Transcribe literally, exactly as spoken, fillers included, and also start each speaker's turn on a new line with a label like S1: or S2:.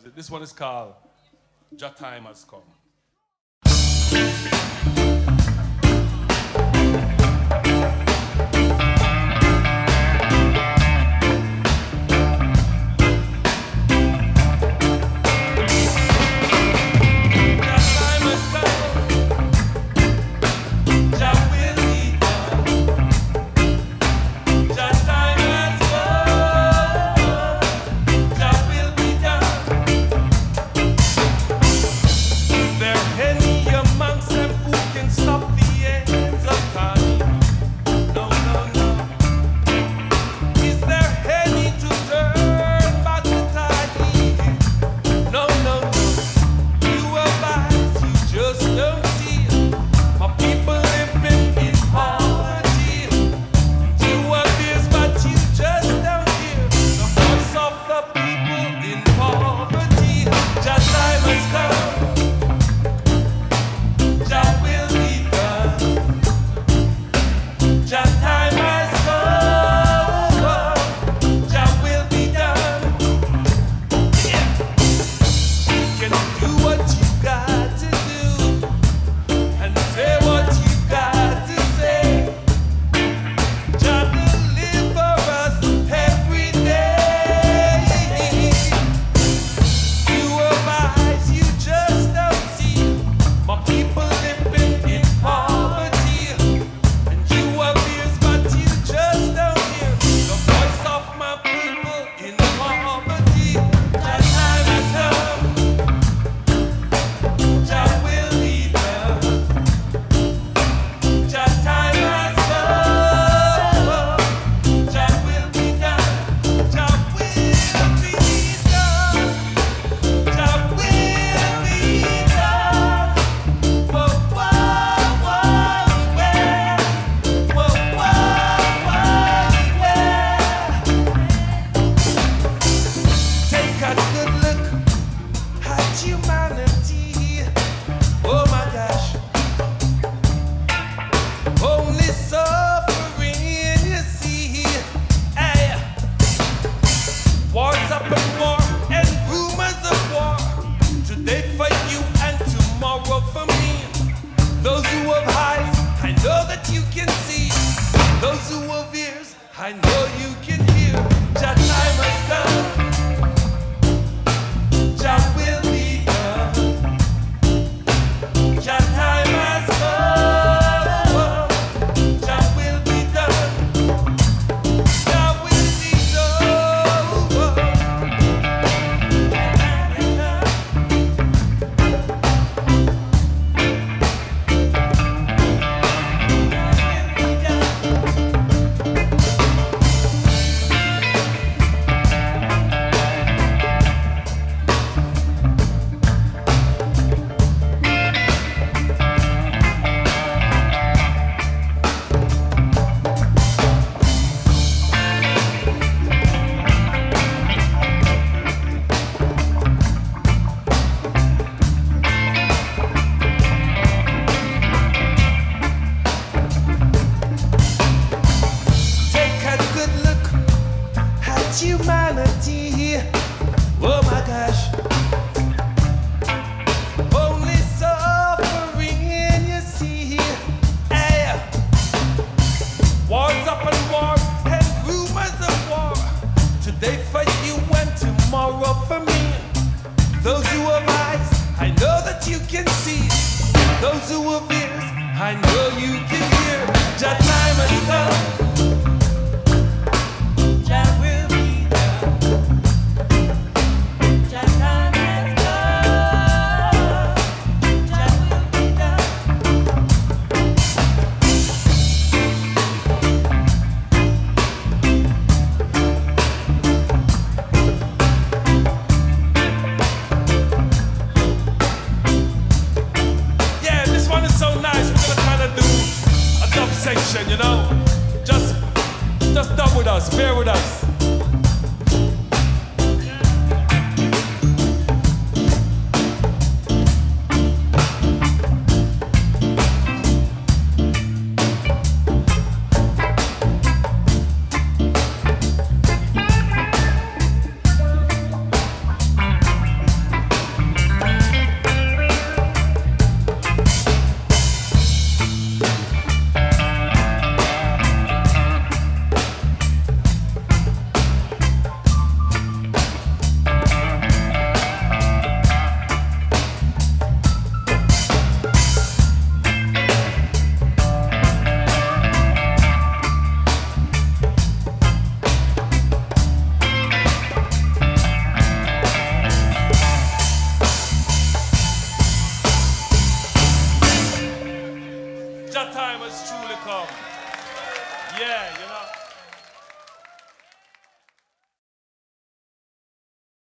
S1: This one is called Jah Time Has Come.
S2: Humanity, oh my gosh, only suffering you see. Hey, wars up and wars and rumors of war. Today for you and tomorrow for me. Those who have eyes, I know that you can see. Those who have ears, I know you can hear. Jah time has come.
S1: You know, just Jah time has truly come. Yeah, you know.